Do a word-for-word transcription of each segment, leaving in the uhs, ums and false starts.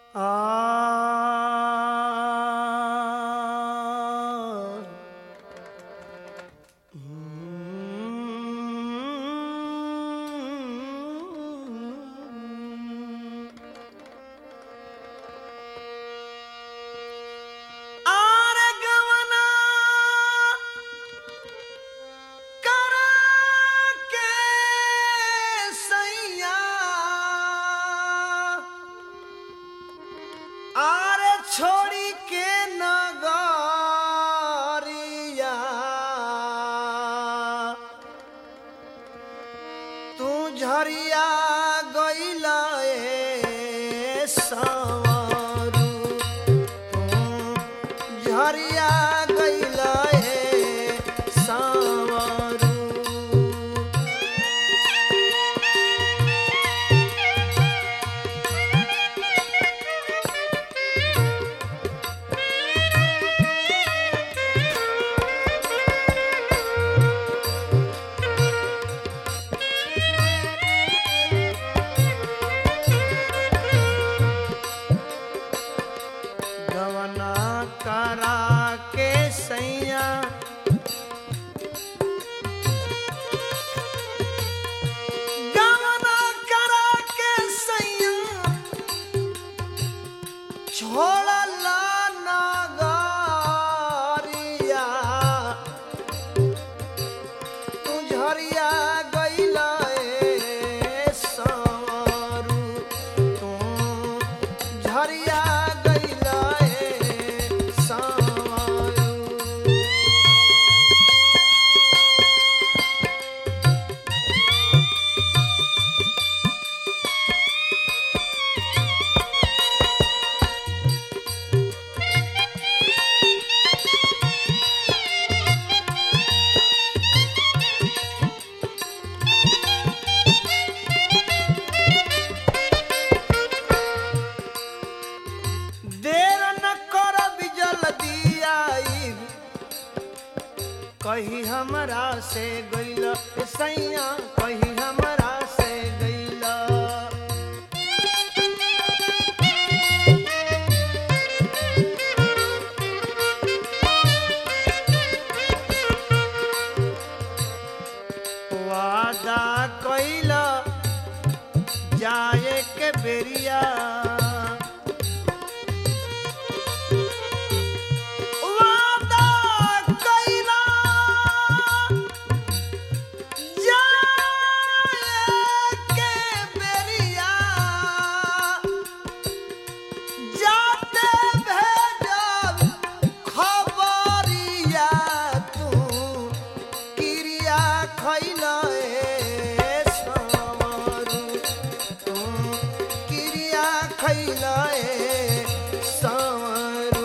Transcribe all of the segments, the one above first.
आ आरे गवना करा के सैया आरे छोड़ी के नगरिया तू झरिया गइला ए संवरू तू झरिया गइला ए संवरू गवना करा के सैया गवना करा के सैया छोड़ला नगरिया तू झरिया गइला ए संवरू तू झरिया गइला ए संवरू देर न करब जल्दी आइब कहीं हमरा से गइला ए सैया कहीं हमरा से गइला वादा कइला जाए के बेरिया वादा कइला जाए के बेरिया जाते भेजब खबरिया तू किरिया खइला ए संवरू तू किरिया खइला ए संवरू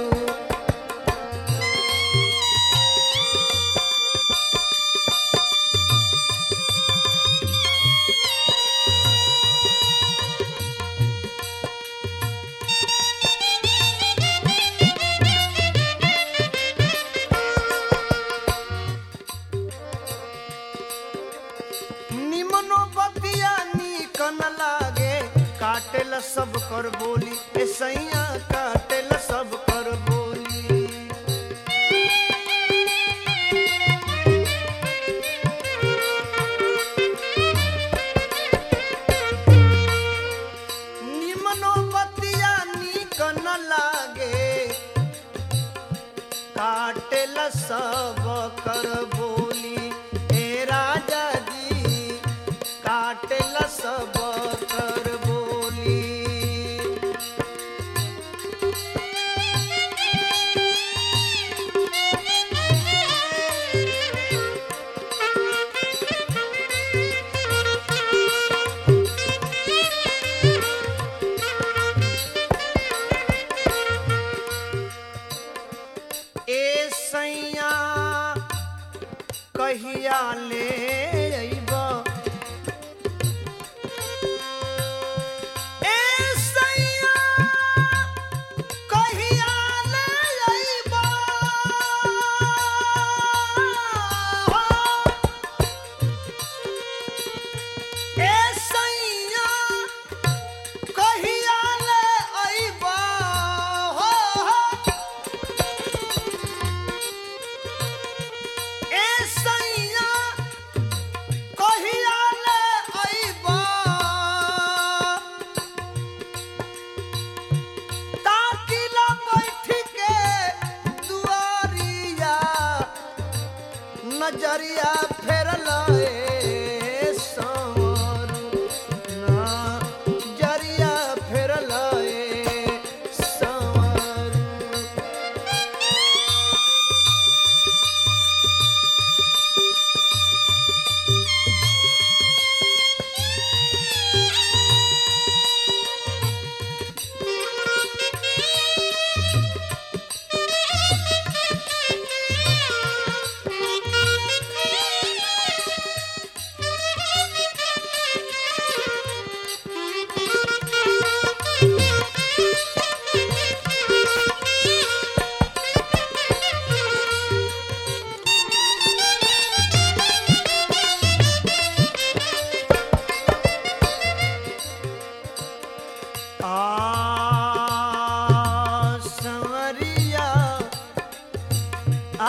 निमनो बतिया नीक न लागे काटेल सब कर बोली ए सैया काटेल सब कर बोली निमनो बतिया नीक न लागे काटेल सब कर बोली ए राजा जी काटेल सब कर बोली आ संवरिया आ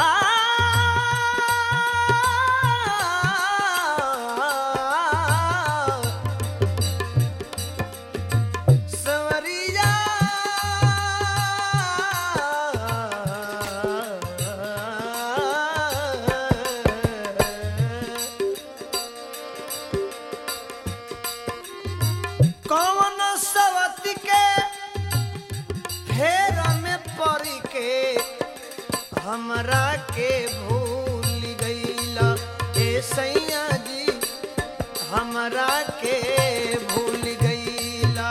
संवरिया कौन सवती के फेर में पड़ के हमरा के भूल गईला ए सैया जी हमरा के भूल गईला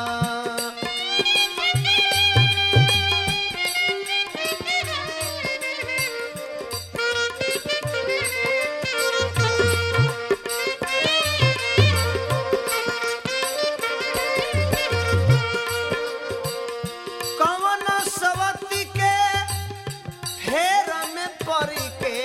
कौन सवती के फेर में पड़ के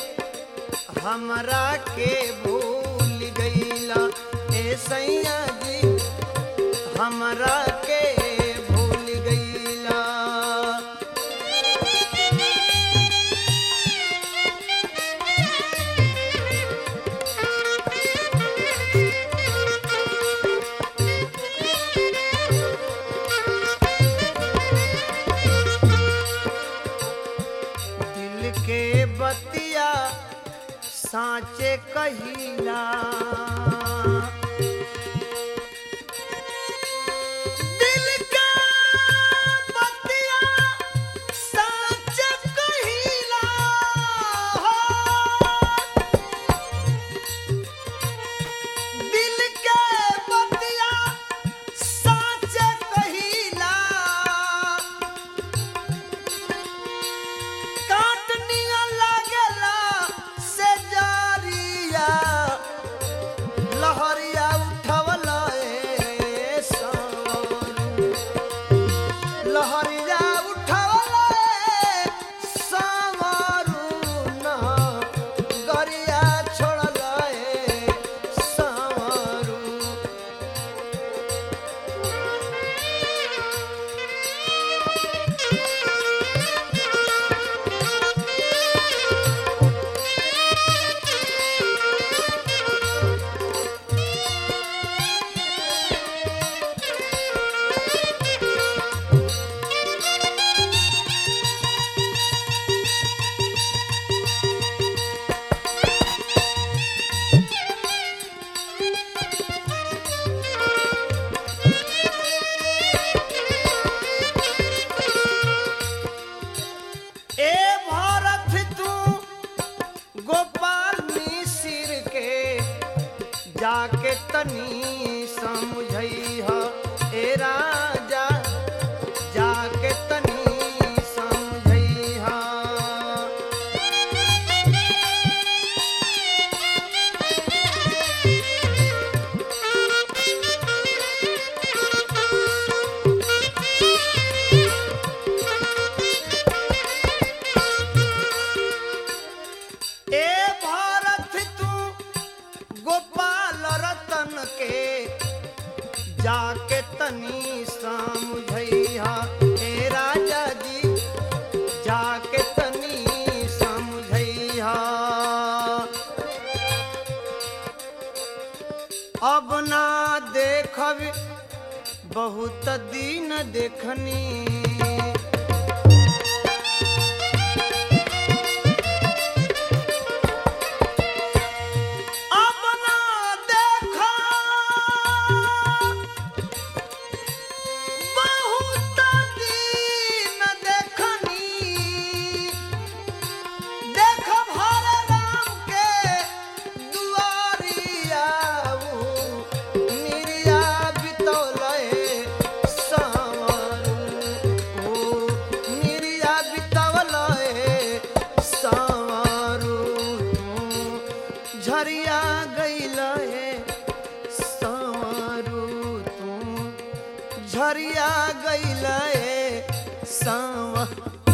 हमरा के भूल गईला ए सैया जी हमरा के भूल गईला दिल के बतिया साँचे कहिला दिल के बतिया साँचे कहिला दिल के बतिया साँचे कहिला काटनिया लागेला से जारिया लहरिया उठवला ए सावरू लहरिया उठवला ए सावरू ना गरिया छोड़ला ए सावरू ए भारत तू गोपाल मिसिर के जाके तनी समझैह ए राजा जाके तनी समझैह ए भारत तू गोपाल रतन के जाके तनी समझैहा ए राजा जी जाके तनी समझैहा अब ना देखब बहुत दिन देखनी झरिया गईला है सांवरू तू झरिया गईला है सांव